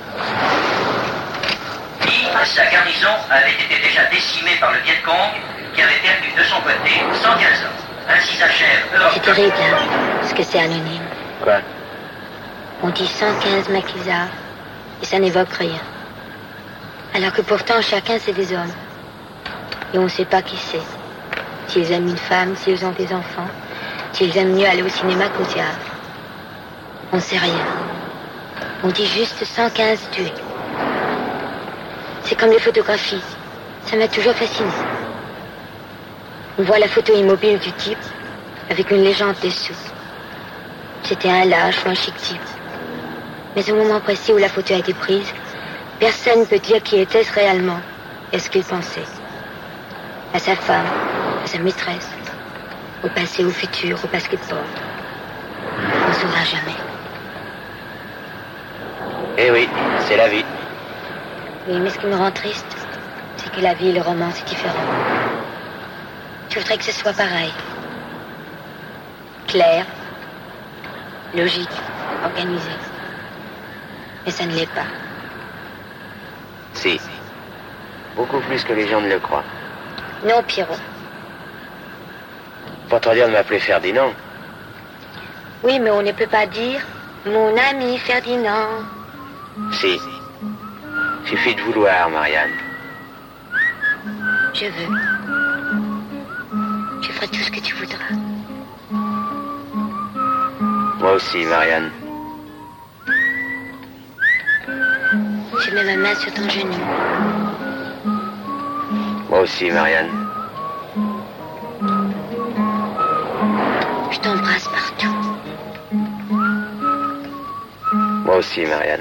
Sa garnison avait été déjà décimée par le Viet Cong, qui avait perdu de son côté 115 hommes. Ainsi s'achève. C'est terrible, hein, ce que c'est anonyme. Quoi? On dit 115 maquisards, et ça n'évoque rien. Alors que pourtant, chacun c'est des hommes. Et on ne sait pas qui c'est. S'ils aiment une femme, s'ils ont des enfants, s'ils aiment mieux aller au cinéma qu'au théâtre. On ne sait rien. On dit juste 115 tués. C'est comme les photographies. Ça m'a toujours fasciné. On voit la photo immobile du type avec une légende dessous. C'était un lâche ou un chic type. Mais au moment précis où la photo a été prise, personne ne peut dire qui était-ce réellement et ce qu'il pensait. À sa femme, à sa maîtresse, au passé, au futur, au basketball. On ne saura jamais. Eh oui, c'est la vie. Oui, mais ce qui me rend triste, c'est que la vie et le roman, c'est différent. Je voudrais que ce soit pareil. Clair, logique, organisé. Mais ça ne l'est pas. Si. Beaucoup plus que les gens ne le croient. Non, Pierrot. Pas trop dire de m'appeler Ferdinand. Oui, mais on ne peut pas dire mon ami Ferdinand. Si. Suffit de vouloir, Marianne. Je veux. Je ferai tout ce que tu voudras. Moi aussi, Marianne. Je mets ma main sur ton genou. Moi aussi, Marianne. Je t'embrasse partout. Moi aussi, Marianne.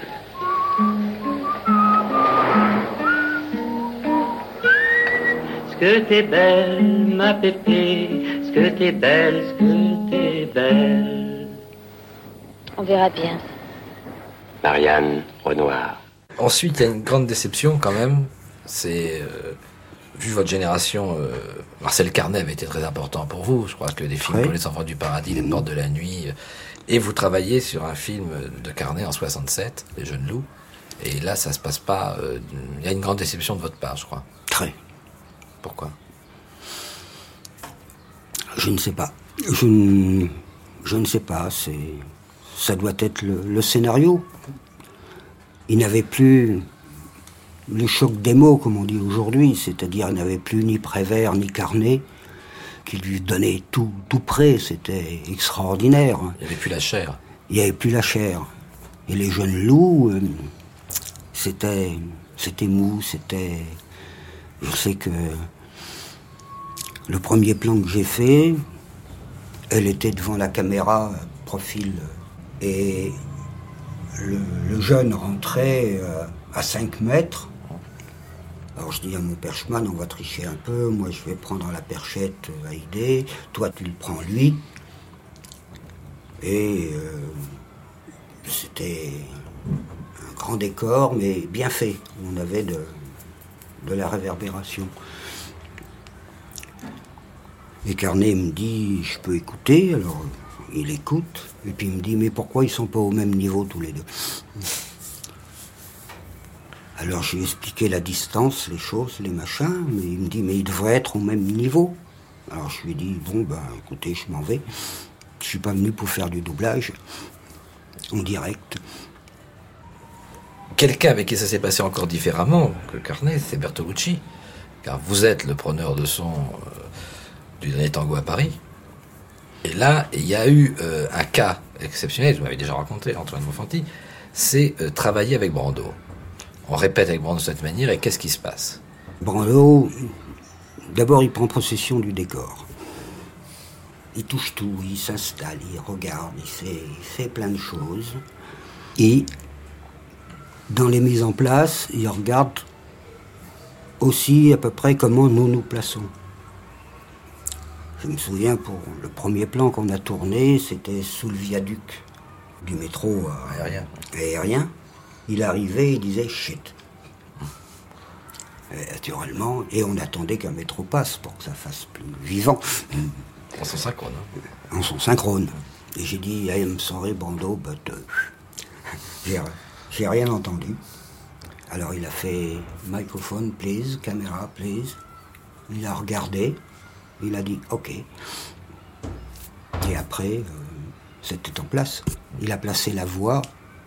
Ce que t'es belle, ma pépé, ce que t'es belle, ce que t'es belle. On verra bien. Marianne Renoir. Ensuite, il y a une grande déception quand même, c'est, vu votre génération, Marcel Carnet avait été très important pour vous, je crois que des films comme Les Enfants du Paradis, Les Portes de la Nuit, et vous travaillez sur un film de Carnet en 67, Les Jeunes Loups, et là ça se passe pas, il y a une grande déception de votre part, je crois. Très. Pourquoi? Je ne sais pas. Je ne sais pas. Ça doit être le scénario. Il n'avait plus le choc des mots, comme on dit aujourd'hui, c'est-à-dire il n'avait plus ni Prévert ni Carnet, qui lui donnaient tout prêt, c'était extraordinaire. Il n'y avait plus la chair. Il n'y avait plus la chair. Et les jeunes loups, c'était mou, c'était... Je sais que le premier plan que j'ai fait, elle était devant la caméra, profil, et le jeune rentrait à 5 mètres. Alors je dis à mon perchman, on va tricher un peu, moi je vais prendre la perchette à idée, toi tu le prends lui. Et c'était un grand décor, mais bien fait. On avait de la réverbération. Et Carnet me dit, je peux écouter, alors il écoute, et puis il me dit, mais pourquoi ils sont pas au même niveau tous les deux? Alors je lui ai expliqué la distance, les choses, les machins, mais il me dit, mais ils devraient être au même niveau. Alors je lui ai dit, bon ben écoutez, je m'en vais. Je suis pas venu pour faire du doublage en direct. Quelqu'un avec qui ça s'est passé encore différemment que Carnet, c'est Bertolucci. Car vous êtes le preneur de son du dernier tango à Paris. Et là, il y a eu un cas exceptionnel, vous m'avez déjà raconté, Antoine Bonfanti, c'est travailler avec Brando. On répète avec Brando de cette manière, et qu'est-ce qui se passe? Brando, d'abord il prend possession du décor. Il touche tout, il s'installe, il regarde, il fait plein de choses. Et dans les mises en place, il regarde aussi à peu près comment nous nous plaçons. Je me souviens, pour le premier plan qu'on a tourné, c'était sous le viaduc du métro aérien. Il arrivait, il disait « shit ». Naturellement, et on attendait qu'un métro passe pour que ça fasse plus vivant. En son synchrone. En son synchrone. Et j'ai dit, I am sorry, Brando, but... j'ai rien entendu. Alors il a fait microphone, please, caméra, please. Il a regardé, il a dit, ok. Et après, c'était en place. Il a placé la voix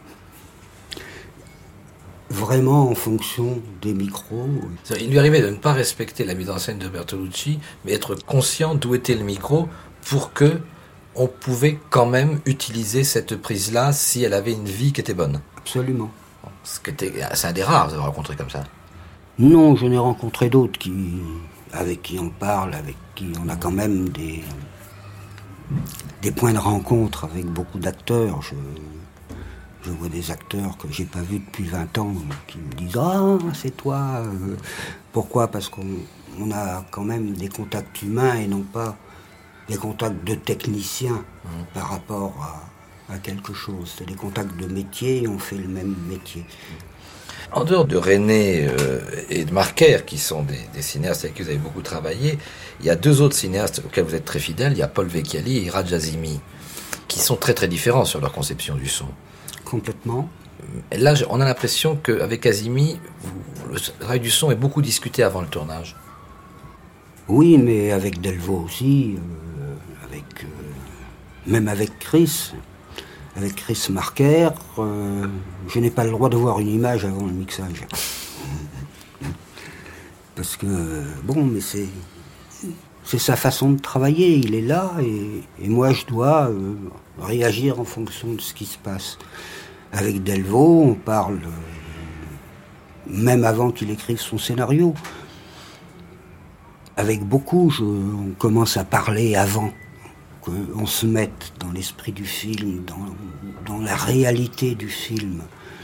vraiment en fonction des micros. Il lui arrivait de ne pas respecter la mise en scène de Bertolucci, mais être conscient d'où était le micro pour que on pouvait quand même utiliser cette prise-là si elle avait une vie qui était bonne. Absolument. C'est un des rares, vous avez rencontré comme ça. Non, je n'ai rencontré d'autres avec qui on parle, avec qui on a quand même des points de rencontre avec beaucoup d'acteurs. Je vois des acteurs que j'ai pas vus depuis 20 ans qui me disent « Ah, c'est toi !» Pourquoi? Parce qu'on a quand même des contacts humains et non pas des contacts de techniciens par rapport à quelque chose. C'est des contacts de métier et on fait le même métier. En dehors de René et de Marquer, qui sont des cinéastes avec qui vous avez beaucoup travaillé, il y a deux autres cinéastes auxquels vous êtes très fidèles, il y a Paul Vecchiali et Ira Jasimi, qui sont très très différents sur leur conception du son. Complètement. Et là, on a l'impression qu'avec Azimi, le travail du son est beaucoup discuté avant le tournage. Oui, mais avec Delvaux aussi, même avec Chris Marquer, je n'ai pas le droit de voir une image avant le mixage. Parce que, bon, mais c'est sa façon de travailler, il est là, et moi je dois réagir en fonction de ce qui se passe. Avec Delvaux, on parle même avant qu'il écrive son scénario. Avec beaucoup, on commence à parler avant qu'on se mette dans l'esprit du film, dans la réalité du film.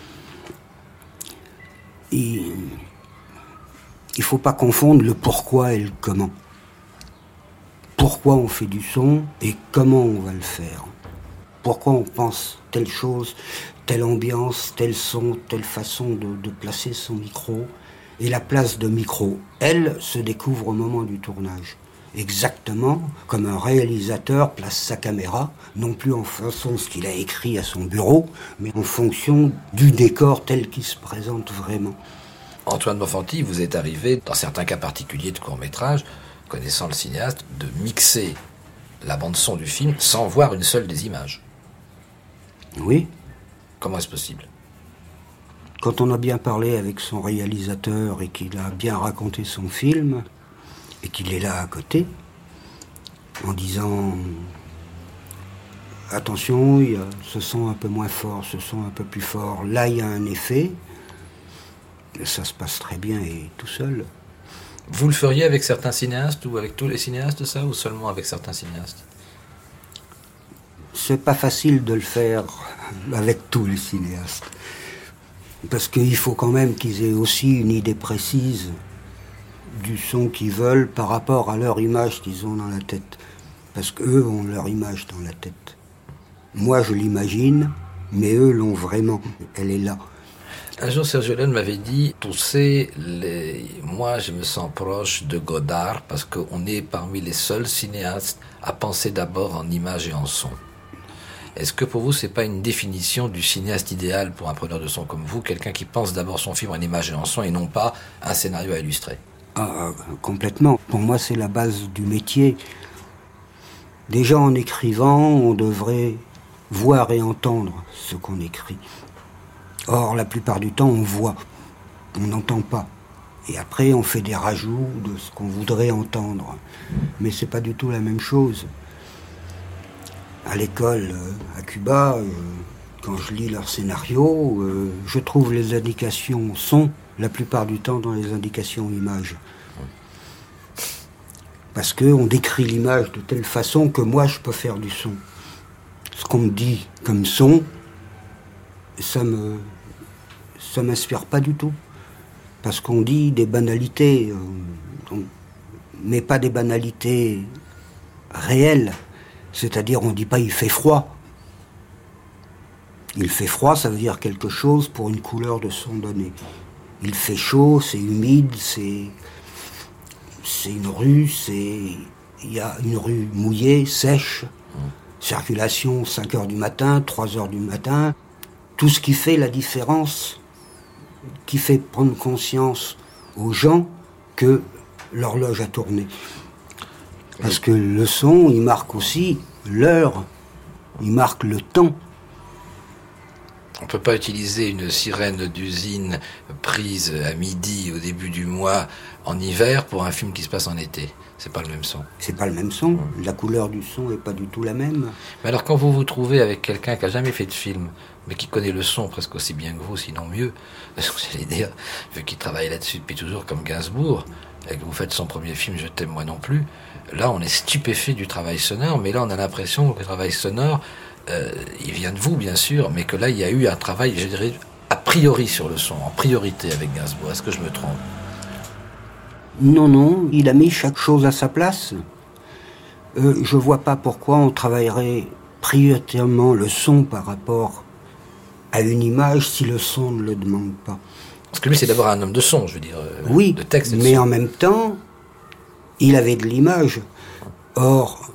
Et il ne faut pas confondre le pourquoi et le comment. Pourquoi on fait du son et comment on va le faire. Pourquoi on pense telle chose, telle ambiance, tel son, telle façon de placer son micro. Et la place de micro, elle, se découvre au moment du tournage. Exactement comme un réalisateur place sa caméra, non plus en fonction de ce qu'il a écrit à son bureau, mais en fonction du décor tel qu'il se présente vraiment. Antoine Bonfanti, vous est arrivé, dans certains cas particuliers de court-métrage, connaissant le cinéaste, de mixer la bande-son du film sans voir une seule des images. Oui. Comment est-ce possible ? Quand on a bien parlé avec son réalisateur et qu'il a bien raconté son film, et qu'il est là à côté, en disant « Attention, il y a ce son un peu moins fort, ce son un peu plus fort, là il y a un effet », ça se passe très bien et tout seul. Vous le feriez avec certains cinéastes ou avec tous les cinéastes, ça, ou seulement avec certains cinéastes ? C'est pas facile de le faire avec tous les cinéastes. Parce qu'il faut quand même qu'ils aient aussi une idée précise du son qu'ils veulent par rapport à leur image qu'ils ont dans la tête. Parce qu'eux ont leur image dans la tête. Moi, je l'imagine, mais eux l'ont vraiment. Elle est là. Un jour, Sergio Leone m'avait dit, tu sais, moi je me sens proche de Godard parce qu'on est parmi les seuls cinéastes à penser d'abord en image et en son. Est-ce que pour vous, c'est pas une définition du cinéaste idéal pour un preneur de son comme vous, quelqu'un qui pense d'abord son film en image et en son et non pas un scénario à illustrer ? Ah, complètement. Pour moi, c'est la base du métier. Déjà, en écrivant, on devrait voir et entendre ce qu'on écrit. Or, la plupart du temps, on voit, on n'entend pas. Et après, on fait des rajouts de ce qu'on voudrait entendre. Mais c'est pas du tout la même chose. À l'école, à Cuba, quand je lis leurs scénarios, je trouve les indications son, la plupart du temps, dans les indications images. Parce qu'on décrit l'image de telle façon que moi, je peux faire du son. Ce qu'on me dit comme son, ça m'inspire pas du tout. Parce qu'on dit des banalités, mais pas des banalités réelles. C'est-à-dire, on dit pas « il fait froid ». Il fait froid, ça veut dire quelque chose pour une couleur de son donnée. Il fait chaud, c'est humide, c'est une rue, il y a une rue mouillée, sèche, circulation 5 heures du matin, 3 heures du matin. Tout ce qui fait la différence, qui fait prendre conscience aux gens que l'horloge a tourné. Parce que le son, il marque aussi l'heure, il marque le temps. On ne peut pas utiliser une sirène d'usine prise à midi au début du mois en hiver pour un film qui se passe en été. C'est pas le même son. C'est pas le même son. La couleur du son est pas du tout la même. Mais alors quand vous vous trouvez avec quelqu'un qui a jamais fait de film, mais qui connaît le son presque aussi bien que vous, sinon mieux, j'allais dire, vu qu'il travaille là-dessus depuis toujours comme Gainsbourg, et que vous faites son premier film, Je t'aime moi non plus, là on est stupéfait du travail sonore, mais là on a l'impression que le travail sonore, il vient de vous bien sûr, mais que là il y a eu un travail, je dirais, a priori sur le son, en priorité avec Gainsbourg. Est-ce que je me trompe ? Non, il a mis chaque chose à sa place. Je vois pas pourquoi on travaillerait prioritairement le son par rapport à une image si le son ne le demande pas. Parce que lui, c'est d'abord un homme de son, je veux dire, oui, de texte et de mais son. en même temps, il avait de l'image. Or,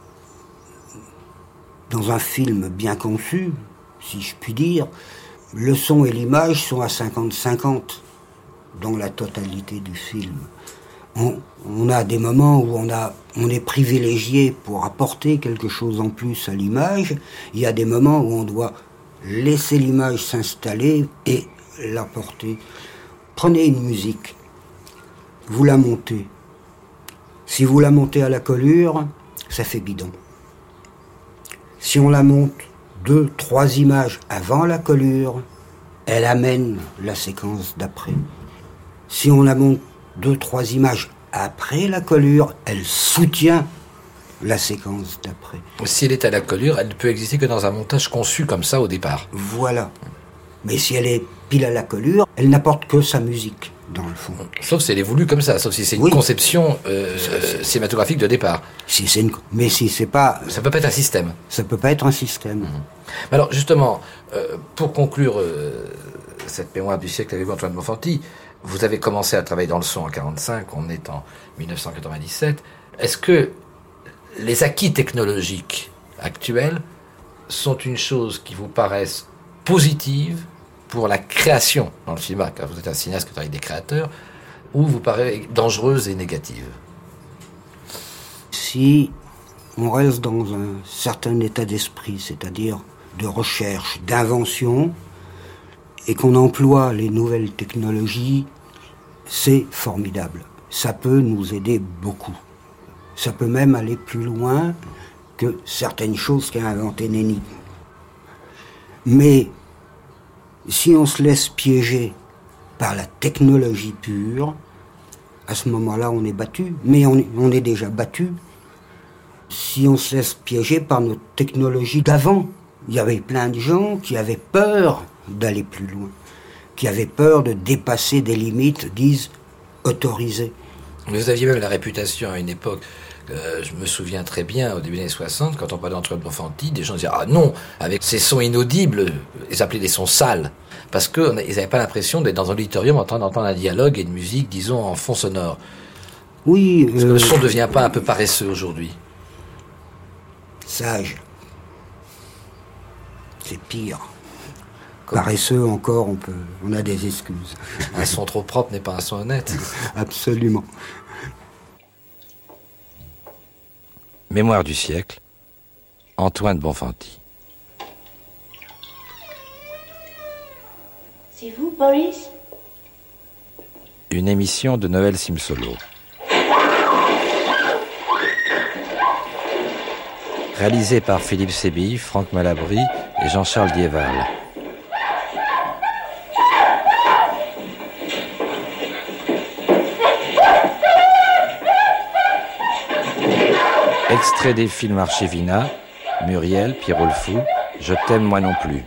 dans un film bien conçu, si je puis dire, le son et l'image sont à 50-50 dans la totalité du film. On a des moments où on est privilégié pour apporter quelque chose en plus à l'image. Il y a des moments où on doit laisser l'image s'installer et l'apporter. Prenez une musique, vous la montez. Si vous la montez à la collure, ça fait bidon. Si on la monte 2-3 images avant la collure, elle amène la séquence d'après. Si on la monte 2-3 images après la collure, elle soutient la séquence d'après. Si elle est à la collure, elle ne peut exister que dans un montage conçu comme ça au départ. Voilà. Mais si elle est pile à la collure, elle n'apporte que sa musique, dans le fond. Sauf si elle est voulue comme ça, sauf si c'est une conception cinématographique de départ. Mais si c'est pas... Ça peut pas être un système. Ça peut pas être un système. Alors justement, pour conclure cette mémoire du siècle avec vous, Antoine Bonfanti, vous avez commencé à travailler dans le son en 1945, on est en 1997. Est-ce que les acquis technologiques actuels sont une chose qui vous paraissent positives pour la création dans le cinéma, car vous êtes un cinéaste qui travaille avec des créateurs, ou vous paraît dangereuse et négative ? Si on reste dans un certain état d'esprit, c'est-à-dire de recherche, d'invention, et qu'on emploie les nouvelles technologies, c'est formidable. Ça peut nous aider beaucoup. Ça peut même aller plus loin que certaines choses qu'a inventé Nenni. Mais si on se laisse piéger par la technologie pure, à ce moment-là, on est battu. Mais on est déjà battu. Si on se laisse piéger par notre technologie d'avant, il y avait plein de gens qui avaient peur d'aller plus loin, qui avaient peur de dépasser des limites, disent, autorisées. Vous aviez même la réputation à une époque, je me souviens très bien, au début des années 60, quand on parlait d'Antoine Bonfanti, des gens disaient « Ah non !» avec ces sons inaudibles, ils appelaient des sons sales, parce qu'ils n'avaient pas l'impression d'être dans un auditorium en train d'entendre un dialogue et une musique, disons, en fond sonore. Oui. Parce que le son ne devient pas un peu paresseux aujourd'hui. Sage. C'est pire. Paresseux encore, on a des excuses. Un son trop propre n'est pas un son honnête. Absolument. Mémoire du siècle, Antoine Bonfanti. C'est vous, Boris? Une émission de Noël Simsolo. Réalisée par Philippe Sébille, Franck Malabry et Jean-Charles Diéval. Extrait des films Archevina, Muriel, Pierrot le Fou, Je t'aime moi non plus.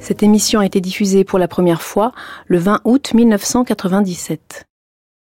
Cette émission a été diffusée pour la première fois le 20 août 1997.